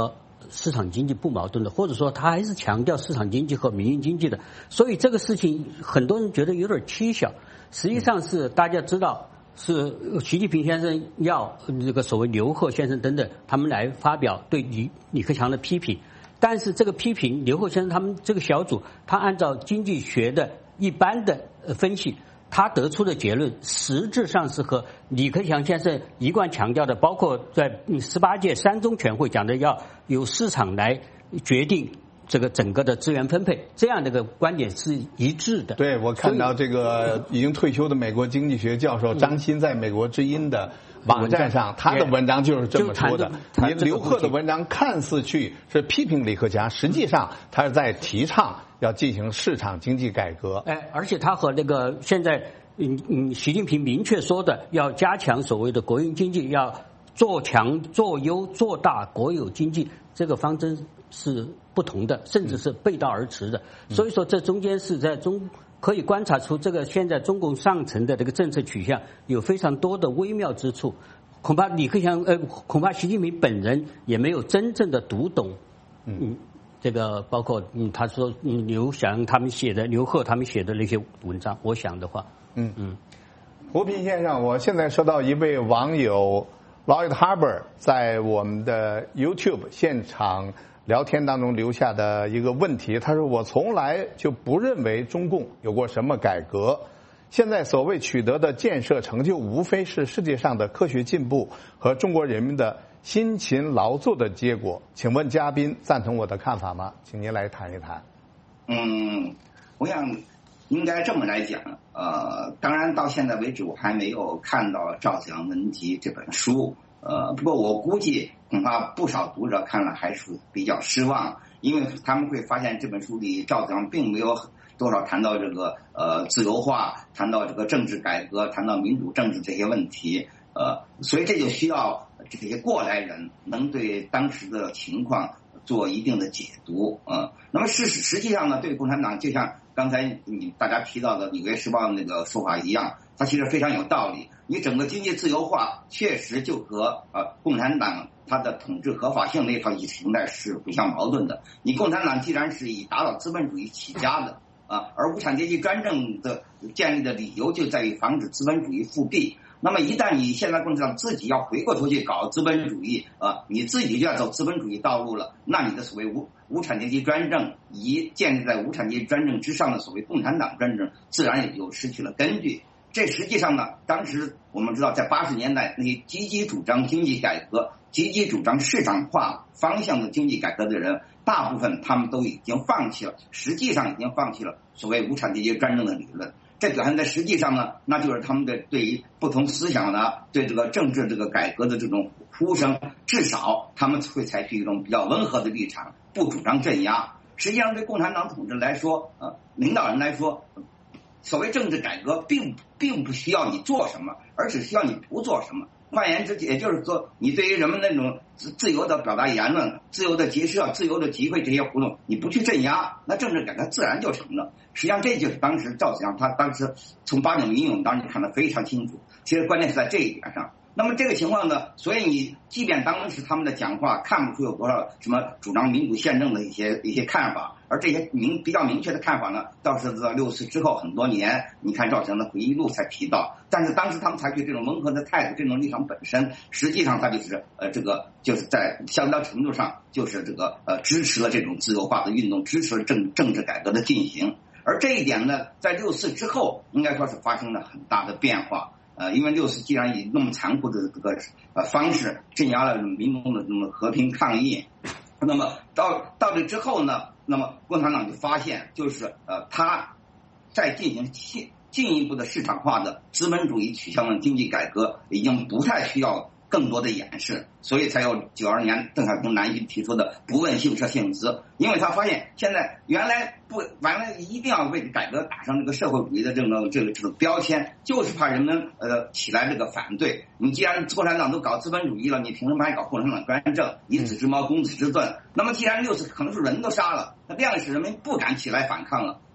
市场经济不矛盾的，或者说他还是强调市场经济和民营经济的。所以这个事情很多人觉得有点蹊跷，实际上是大家知道是习近平先生要这个所谓刘鹤先生等等他们来发表对李克强的批评，但是这个批评刘鹤先生他们这个小组，他按照经济学的一般的分析，他得出的结论实质上是和李克强先生一贯强调的，包括在18届三中全会讲的要由市场来决定这个整个的资源分配，这样的一个观点是一致的。 对，我看到这个已经退休的美国经济学教授张欣在美国之音的网站上，他的文章就是这么说的。你刘鹤的文章看似是批评李克强，实际上他是在提倡要进行市场经济改革。 而且他和那个现在习近平明确说的要加强所谓的国营经济，要做强做优做大国有经济，这个方针是不同的，甚至是背道而驰的。所以说这中间是可以观察出这个现在中共上层的这个政策取向有非常多的微妙之处，恐怕恐怕习近平本人也没有真正的读懂。这个包括他说刘翔他们写的刘鹤他们写的那些文章，我想的话， 胡平先生，我现在收到一位网友 Lloyd Harbour 在我们的 YouTube 现场聊天当中留下的一个问题，他说我从来就不认为中共有过什么改革，现在所谓取得的建设成就无非是世界上的科学进步和中国人民的辛勤劳作的结果，请问嘉宾赞同我的看法吗？请您来谈一谈。 我想应该这么来讲，当然到现在为止我还没有看到《赵子阳文集》这本书，不过我估计恐怕不少读者看了还是比较失望，因为他们会发现这本书里赵子阳并没有多少谈到这个自由化，谈到这个政治改革，谈到民主政治这些问题，所以这就需要这些过来人能对当时的情况做一定的解读。那么实际上呢，对共产党就像刚才大家提到的《纽约时报》那个说法一样，它其实非常有道理。你整个经济自由化确实就和共产党它的统治合法性那套意识形态是不相矛盾的。你共产党既然是以打倒资本主义起家的而无产阶级专政的建立的理由就在于防止资本主义复辟。那么一旦你现在共产党自己要回过头去搞资本主义你自己就要走资本主义道路了，那你的所谓无产阶级专政以建立在无产阶级专政之上的所谓共产党专政自然也就失去了根据。这实际上呢，当时我们知道在80年代那些积极主张经济改革、积极主张市场化方向的经济改革的人，大部分他们都已经放弃了，实际上已经放弃了所谓无产阶级专政的理论。这表现在实际上呢，那就是他们的对于不同思想的对这个政治这个改革的这种呼声，至少他们会采取一种比较温和的立场，不主张镇压。实际上对共产党统治来说领导人来说，所谓政治改革并不需要你做什么，而只需要你不做什么。换言之，也就是说，你对于人们那种自由的表达言论、自由的结社、自由的集会这些活动，你不去镇压，那政治改革自然就成了。实际上，这就是当时赵子阳他当时从8九民运当时看得非常清楚。其实关键是在这一点上。那么这个情况呢，所以你即便当时他们的讲话看不出有多少什么主张民主宪政的一些看法，而这些比较明确的看法呢，倒是在64之后很多年，你看赵子阳的回忆录才提到。但是当时他们采取这种温和的态度，这种立场本身，实际上它就是这个就是在相当程度上就是这个支持了这种自由化的运动，支持了政治改革的进行。而这一点呢，在64之后应该说是发生了很大的变化。因为64既然以那么残酷的这个方式镇压了民众的这么和平抗议，那么到这之后呢，那么共产党就发现，就是他在进行进一步的市场化的资本主义取向的经济改革，已经不太需要更多的掩饰，所以才有92年邓小平南巡提出的不问姓社姓资。因为他发现现在原来一定要为改革打上这个社会主义的这种标签，就是怕人们起来这个反对。你既然共产党都搞资本主义了，你凭什么还搞共产党专政？以子之矛攻子之盾。那么既然64可能是人都杀了，那这样使人们不敢起来反抗了。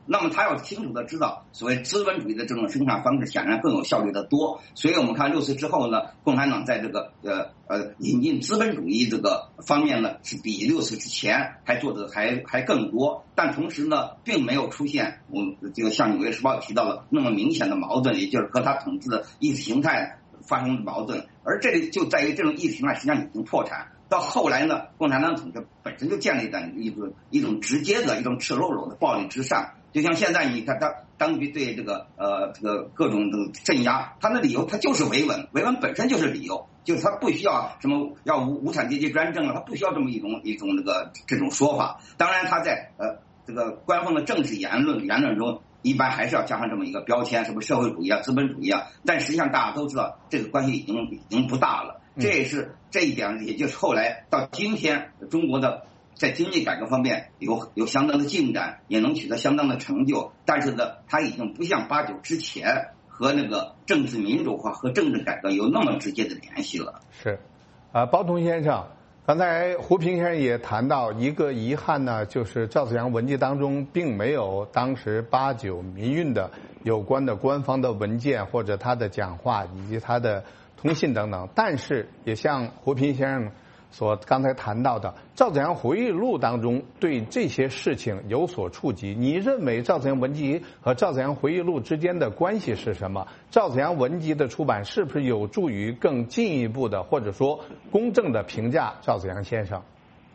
那么他要清楚的知道，所谓资本主义的这种生产方式显然更有效率的多。所以我们看6次之后呢，共产党在这个引进资本主义这个方面呢，是比6次之前还做的还更多。但同时呢，并没有出现我们这个像《纽约时报》提到的那么明显的矛盾，也就是和他统治的意识形态发生矛盾。而这里就在于这种意识形态实际上已经破产。到后来呢，共产党统治本身就建立在一种直接的一种赤裸裸的暴力之上。就像现在你看当局对这个各种的镇压，他的理由他就是维稳，维稳本身就是理由，就是他不需要什么要无产阶级专政了，他不需要这么一种这种说法。当然他在这个官方的政治言论中，一般还是要加上这么一个标签，什么社会主义啊、资本主义啊。但实际上大家都知道，这个关系已经不大了。这一点，也就是后来到今天，中国的在经济改革方面有相当的进展，也能取得相当的成就。但是呢，它已经不像89之前和那个政治民主化和政治改革有那么直接的联系了。 是，包同先生，刚才胡平先生也谈到一个遗憾呢，就是赵紫阳文集当中并没有当时89民运的有关的官方的文件或者他的讲话以及他的通信等等。但是也像胡平先生所刚才谈到的，赵紫阳回忆录当中对这些事情有所触及。你认为赵紫阳文集和赵紫阳回忆录之间的关系是什么？赵紫阳文集的出版是不是有助于更进一步的或者说公正的评价赵紫阳先生？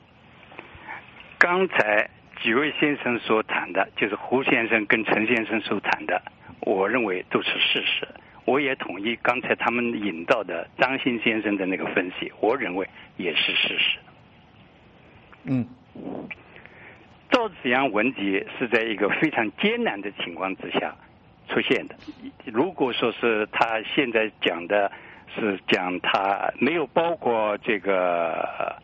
刚才几位先生所谈的，就是胡先生跟陈先生所谈的，我认为都是事实。我也同意刚才他们引到的张欣先生的那个分析，我认为也是事实。赵紫阳文集是在一个非常艰难的情况之下出现的。如果说是他现在讲的是讲他没有包括这个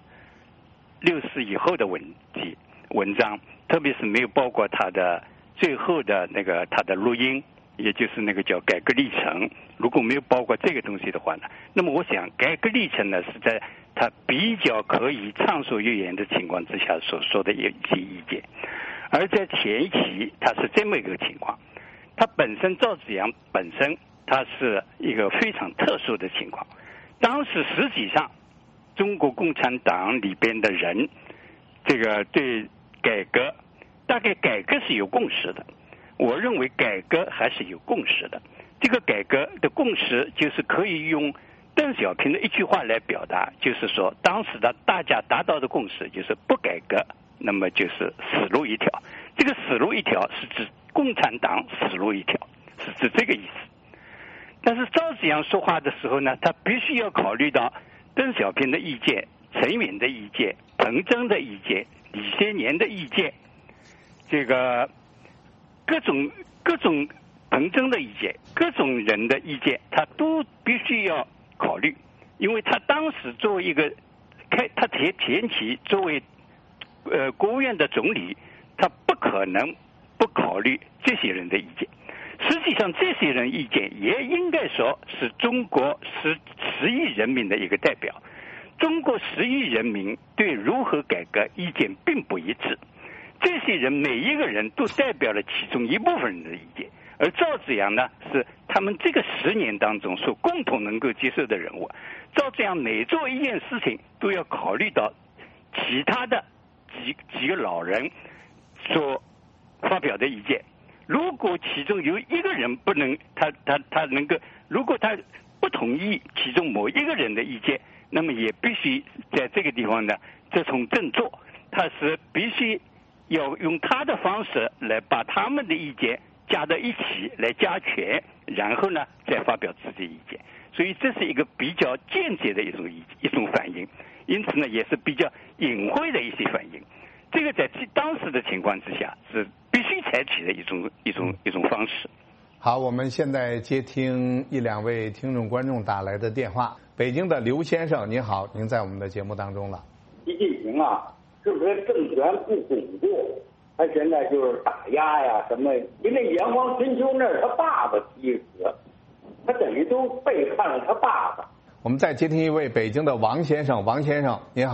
60以后的文章，特别是没有包括他的最后的那个他的录音，也就是那个叫改革历程，如果没有包括这个东西的话呢，那么我想改革历程呢是在他比较可以畅所欲言的情况之下所说的一些意见。而在前期他是这么一个情况，他本身赵紫阳本身他是一个非常特殊的情况。当时实际上中国共产党里边的人，这个对改革大概改革是有共识的，我认为改革还是有共识的。这个改革的共识就是可以用邓小平的一句话来表达，就是说当时的大家达到的共识就是不改革，那么就是死路一条。这个死路一条是指共产党死路一条，是指这个意思。但是赵紫阳说话的时候呢，他必须要考虑到邓小平的意见、陈云的意见、彭真的意见、李先年的意见，这个各种彭真的意见，各种人的意见，他都必须要考虑。因为他当时作为一个他前期作为国务院的总理，他不可能不考虑这些人的意见。实际上这些人意见也应该说是中国10亿人民的一个代表。中国10亿人民对如何改革意见并不一致，这些人每一个人都代表了其中一部分人的意见。而赵紫阳呢，是他们这个10年当中所共同能够接受的人物。赵紫阳每做一件事情都要考虑到其他的几个老人所发表的意见。如果其中有一个人不能，他能够，如果他不同意其中某一个人的意见，那么也必须在这个地方呢这从振作，他是必须要用他的方式来把他们的意见加到一起来加权，然后呢再发表自己的意见。所以这是一个比较间接的一种反应，因此呢也是比较隐晦的一些反应。这个在当时的情况之下是必须采取的一种方式。 好，我们现在接听1、2位听众观众打来的电话。北京的刘先生，您好，您在我们的节目当中了。 习近平啊，是不是政权不巩固？他现在就是打压呀什么？因为炎黄春秋那是他爸爸提词，他等于都背叛了他爸爸。 我们再接听一位北京的王先生，王先生您好。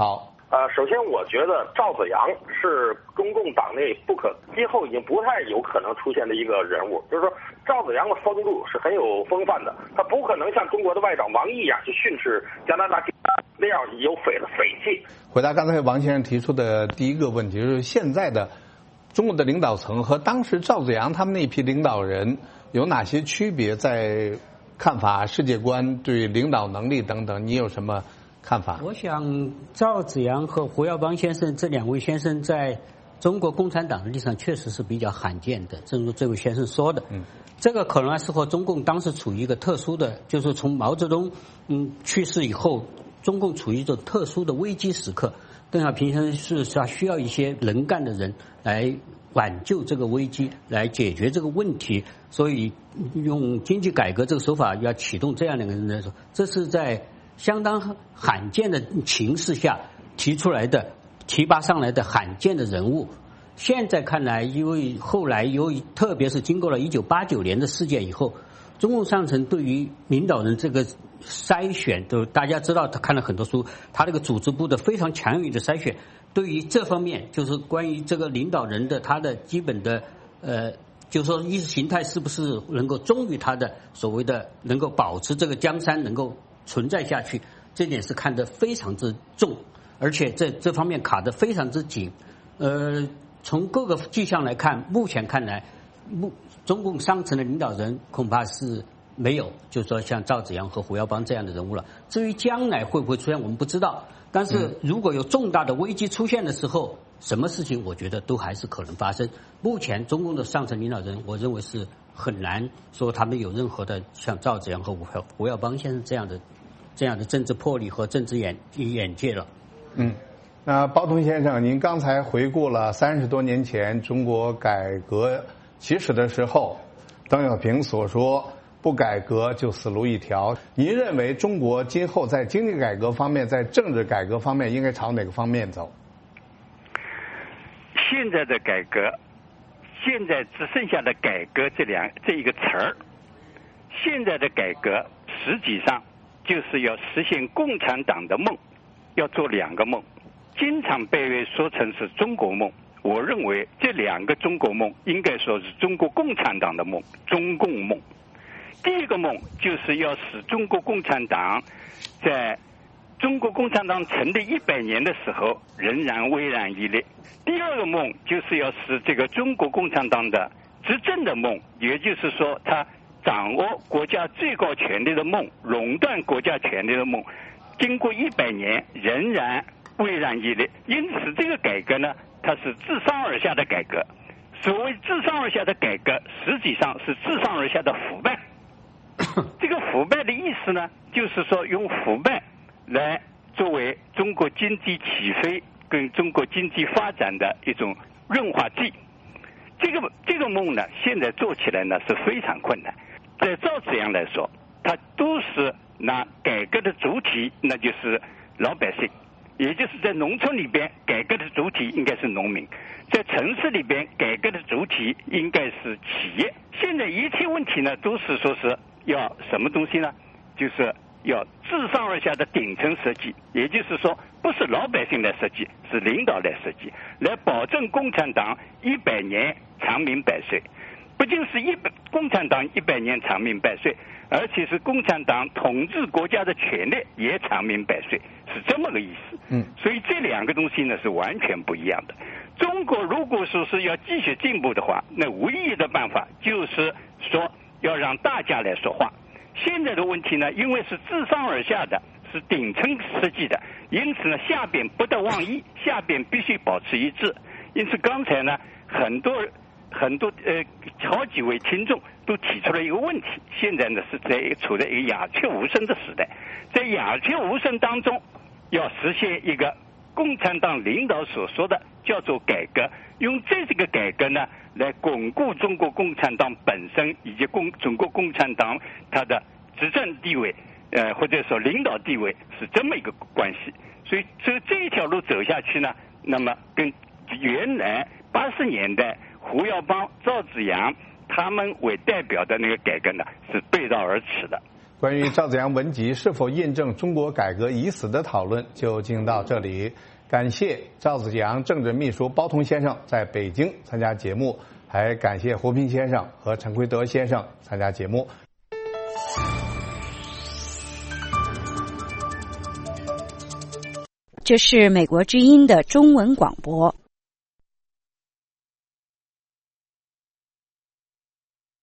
首先我觉得赵紫阳是中共党内今后已经不太有可能出现的一个人物，就是说赵紫阳的风度是很有风范的，他不可能像中国的外长王毅呀去训斥加拿大那样有匪气。 回答刚才王先生提出的第一个问题，就是现在的中国的领导层和当时赵紫阳他们那批领导人有哪些区别，在看法、世界观、对领导能力等等，你有什么看法？ 我想赵紫阳和胡耀邦先生这两位先生在中国共产党的立场确实是比较罕见的，正如这位先生说的，这个可能是和中共当时处于一个特殊的，就是从毛泽东去世以后，中共处于一种特殊的危机时刻。邓小平先生是他需要一些能干的人来挽救这个危机，来解决这个问题，所以用经济改革这个手法要启动这样的一个人来说，这是在相当罕见的情势下提拔上来的罕见的人物。现在看来，因为后来特别是经过了1989年的事件以后，中共上层对于领导人这个筛选，都大家知道，他看了很多书，他这个组织部的非常强有力的筛选，对于这方面就是关于这个领导人的他的基本的就是说意识形态是不是能够忠于他的所谓的能够保持这个江山能够存在下去，这点是看得非常之重，而且这方面卡得非常之紧。从各个迹象来看，目前看来，中共上层的领导人恐怕是没有，就是说像赵紫阳和胡耀邦这样的人物了。至于将来会不会出现，我们不知道。但是如果有重大的危机出现的时候，什么事情我觉得都还是可能发生。目前中共的上层领导人，我认为是很难说他们有任何的像赵紫阳和胡耀邦先生这样的政治魄力和政治眼界了。 那包同先生，您刚才回顾了30多年前中国改革起始的时候，邓小平所说不改革就死路一条。您认为中国今后在经济改革方面，在政治改革方面应该朝哪个方面走？ 现在的改革，现在只剩下的改革这一个词儿，现在的改革实际上就是要实现共产党的梦，要做2个梦，经常被说成是中国梦。我认为这2个中国梦应该说是中国共产党的梦，中共梦。第一个梦就是要使中国共产党在中国共产党成立100年的时候仍然巍然屹立。第二个梦就是要使这个中国共产党的执政的梦，也就是说他掌握国家最高权力的梦，垄断国家权力的梦，经过100年仍然巍然屹立。因此这个改革呢，它是自上而下的改革。所谓自上而下的改革，实际上是自上而下的腐败。这个腐败的意思呢，就是说用腐败来作为中国经济起飞跟中国经济发展的一种润滑剂。这个梦呢，现在做起来呢是非常困难。在赵紫阳来说，他都是拿改革的主体，那就是老百姓，也就是在农村里边改革的主体应该是农民，在城市里边改革的主体应该是企业。现在一切问题呢，都是说是要什么东西呢？就是要自上而下的顶层设计，也就是说不是老百姓来设计，是领导来设计，来保证共产党100年长命百岁。不仅是共产党100年长命百岁，而且是共产党统治国家的权力也长命百岁，是这么个意思。所以这2个东西呢是完全不一样的。中国如果说是要继续进步的话，那唯一的办法就是说要让大家来说话。现在的问题呢，因为是自上而下的，是顶层设计的，因此呢下边不得忘一，下边必须保持一致。因此刚才呢很多好几位听众都提出了一个问题，现在呢是处在一个鸦雀无声的时代，在鸦雀无声当中要实现一个共产党领导所说的叫做改革，用这个改革呢来巩固中国共产党本身以及中国共产党它的执政地位或者说领导地位，是这么一个关系。所以这一条路走下去呢，那么跟原来80年代胡耀邦、赵紫阳他们为代表的那个改革呢是背道而驰的。 关于赵紫阳文集是否印证中国改革已死的讨论就进行到这里。 感谢赵子阳政治秘书包同先生在北京参加节目，还感谢胡平先生和陈奎德先生参加节目。 这是美国之音的中文广播。